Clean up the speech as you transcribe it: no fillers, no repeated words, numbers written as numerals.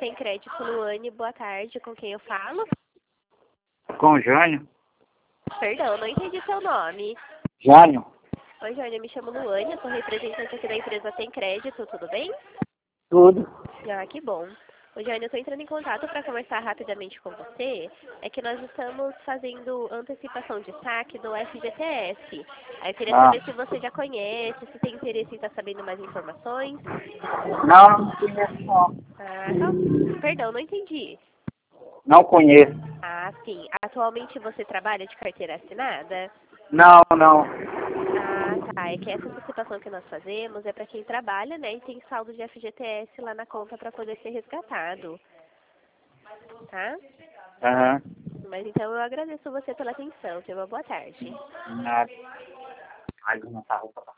Tem Crédito Luane, boa tarde, com quem eu falo? Com o Jânio. Perdão, não entendi seu nome. Jânio. Oi, Jânio, eu me chamo Luane, eu sou representante aqui da empresa Tem Crédito, tudo bem? Tudo. Ah, que bom. Ô, Jânio, eu estou entrando em contato para conversar rapidamente com você. É que nós estamos fazendo antecipação de saque do FGTS. Aí eu queria saber se você já conhece, se tem interesse em estar sabendo mais informações. Não conheço não. Ah, tá. Perdão, não entendi. Não conheço. Ah, sim. Atualmente você trabalha de carteira assinada? Não, não. Ah, tá. É que essa antecipação que nós fazemos é para quem trabalha, né, e tem saldo de FGTS lá na conta para poder ser resgatado, tá? Aham. Mas então eu agradeço você pela atenção. Tenha uma boa tarde. Nada. Ai, não tá roupa.